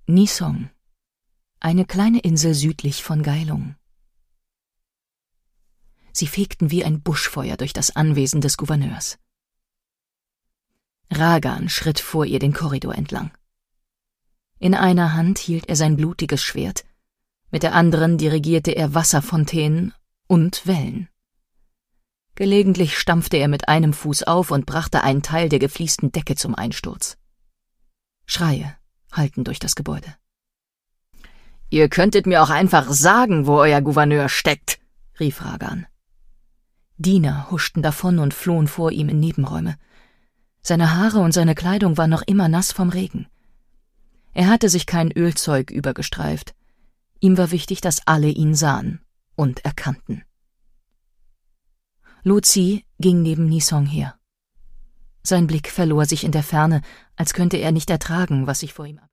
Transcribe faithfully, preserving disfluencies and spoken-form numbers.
Nisong, eine kleine Insel südlich von Geilung. Sie fegten wie ein Buschfeuer durch das Anwesen des Gouverneurs. Ragan schritt vor ihr den Korridor entlang. In einer Hand hielt er sein blutiges Schwert, mit der anderen dirigierte er Wasserfontänen und Wellen. Gelegentlich stampfte er mit einem Fuß auf und brachte einen Teil der gefliesten Decke zum Einsturz. Schreie hallten durch das Gebäude. »Ihr könntet mir auch einfach sagen, wo euer Gouverneur steckt«, rief Ragan. Diener huschten davon und flohen vor ihm in Nebenräume. Seine Haare und seine Kleidung waren noch immer nass vom Regen. Er hatte sich kein Ölzeug übergestreift. Ihm war wichtig, dass alle ihn sahen und erkannten. Lu Zi ging neben Nisong her. Sein Blick verlor sich in der Ferne, als könnte er nicht ertragen, was sich vor ihm ab